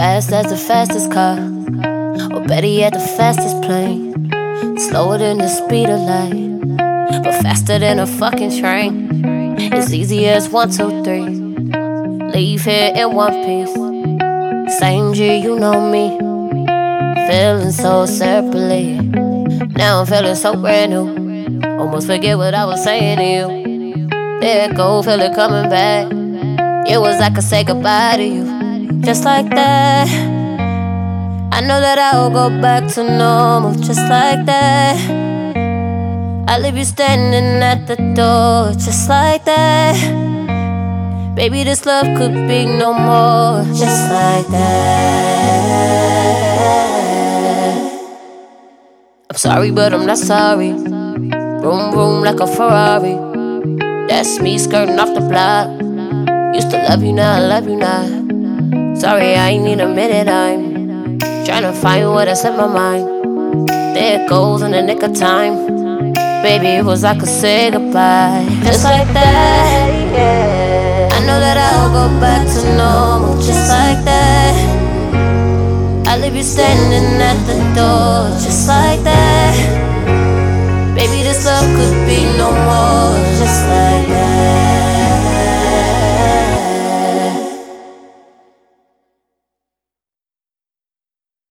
Fast as the fastest car, or better yet, the fastest plane. Slower than the speed of light, but faster than a fucking train. As easy as 1, 2, 3. Leave here in one piece. Same G, you know me. Feeling so separately. Now I'm feeling so brand new. Almost forget what I was saying to you. There it go, feel it coming back. It was like I say goodbye to you, just like that. I know that I'll go back to normal, just like that. I leave you standing at the door, just like that. Baby, this love could be no more, just like that. I'm sorry, but I'm not sorry. Vroom, vroom like a Ferrari. That's me skirting off the block. Used to love you, now I love you not. Sorry, I ain't need a minute, I'm trying to find what I slipped my mind. There it goes in the nick of time. Baby, it was like I say goodbye, just like that, yeah. I know that I'll go back to normal, just like that. I leave you standing at the door, just like that.